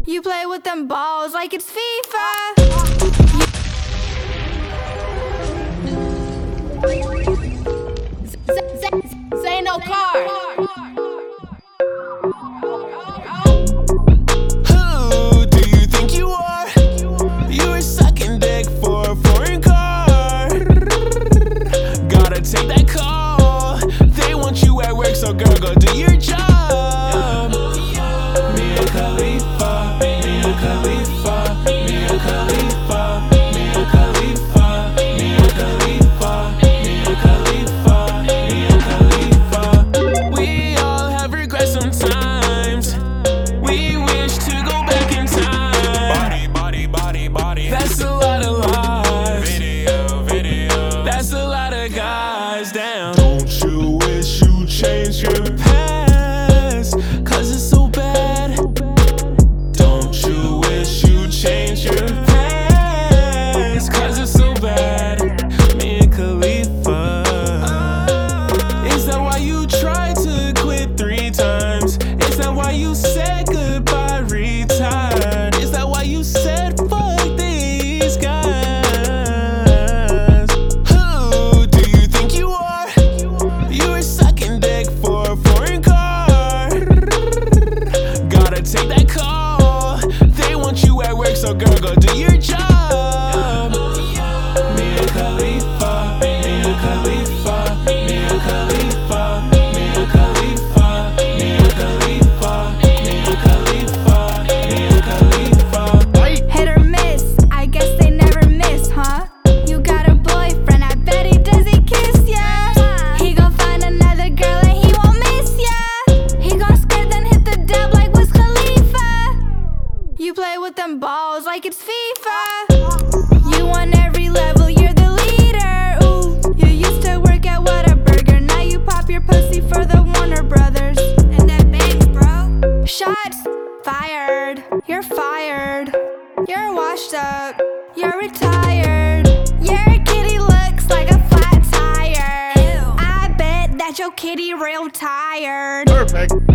You play with them balls like it's FIFA. Say no car. Who do you think you are? You were sucking dick for a foreign car. Gotta take that call. They want you at work, so girl, go do your job. Mia Khalifa, Mia Khalifa, Mia Khalifa, Mia Khalifa, Mia Khalifa, Mia Khalifa, Mia Khalifa. We all have regrets sometimes. We wish to go back in time. Body. That's a lot of lies. Video. That's a lot of guys down. Don't you wish you changed your past? Cause it's so bad. Don't you wish you changed your past? Cause it's so bad. Mia Khalifa. Is that why you tried to quit 3 times? Is that why you said goodbye, retired? Is that why you said fuck these guys? Who do you think you are? You were sucking dick for a foreign car. Gotta take that call. They want you at work, so girl, go do your job. Mia Khalifa, Mia Khalifa, Mia Khalifa, Mia Khalifa, Mia Khalifa, Mia Khalifa, Mia Khalifa. Hit or miss, I guess they never miss, huh? You got a boyfriend, I bet does he kiss ya? He gon' find another girl and he won't miss ya. He gon' skirt then hit the dub like Wiz Khalifa. You play with them balls like it's FIFA. You on every level, you're the leader. Ooh, you used to work at Whataburger, now you pop your pussy for the Warner Brothers. And that bangs, bro. Shots fired. You're fired. You're washed up. You're retired. Your kitty looks like a flat tire. I bet that your kitty real tired. Perfect.